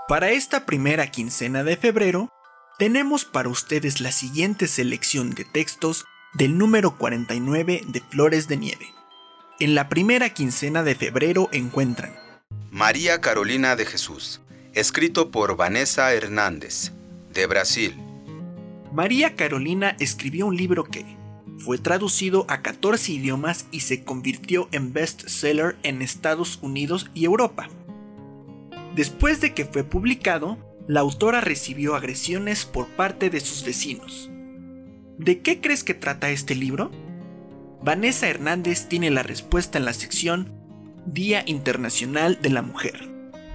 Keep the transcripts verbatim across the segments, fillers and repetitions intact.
Para esta primera quincena de febrero, tenemos para ustedes la siguiente selección de textos del número cuarenta y nueve de Flores de Nieve. En la primera quincena de febrero encuentran María Carolina de Jesús, escrito por Vanessa Hernández, de Brasil. María Carolina escribió un libro que fue traducido a catorce idiomas y se convirtió en bestseller en Estados Unidos y Europa. Después de que fue publicado, la autora recibió agresiones por parte de sus vecinos. ¿De qué crees que trata este libro? Vanessa Hernández tiene la respuesta en la sección Día Internacional de la Mujer.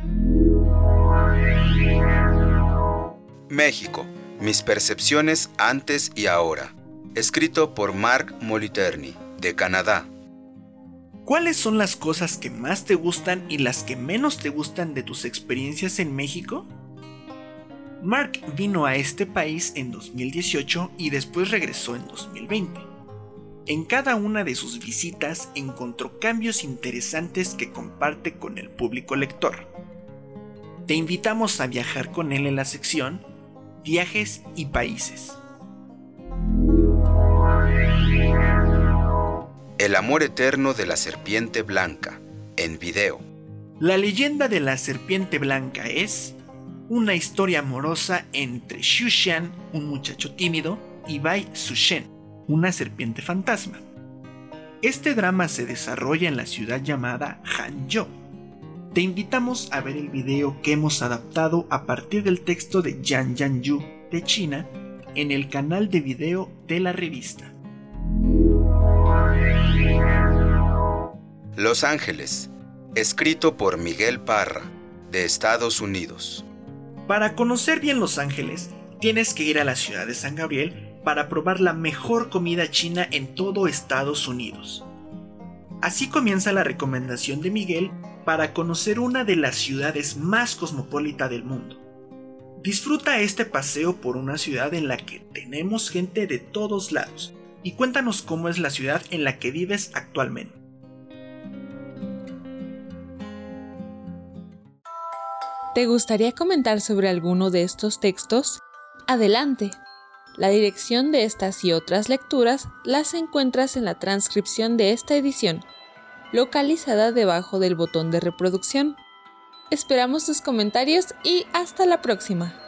México, mis percepciones antes y ahora, escrito por Mark Moliterni, de Canadá. ¿Cuáles son las cosas que más te gustan y las que menos te gustan de tus experiencias en México? Mark vino a este país en dos mil dieciocho y después regresó en dos mil veinte. En cada una de sus visitas encontró cambios interesantes que comparte con el público lector. Te invitamos a viajar con él en la sección Viajes y Países. El amor eterno de la serpiente blanca, en video. La leyenda de la serpiente blanca es una historia amorosa entre Xu Xian, un muchacho tímido, y Bai Zushen, una serpiente fantasma. Este drama se desarrolla en la ciudad llamada Hangzhou. Te invitamos a ver el video que hemos adaptado a partir del texto de Yan Yanyu de China en el canal de video de la revista. Los Ángeles, escrito por Miguel Parra, de Estados Unidos. Para conocer bien Los Ángeles, tienes que ir a la ciudad de San Gabriel para probar la mejor comida china en todo Estados Unidos. Así comienza la recomendación de Miguel para conocer una de las ciudades más cosmopolitas del mundo. Disfruta este paseo por una ciudad en la que tenemos gente de todos lados y cuéntanos cómo es la ciudad en la que vives actualmente. ¿Te gustaría comentar sobre alguno de estos textos? Adelante. La dirección de estas y otras lecturas las encuentras en la transcripción de esta edición, localizada debajo del botón de reproducción. Esperamos tus comentarios y hasta la próxima.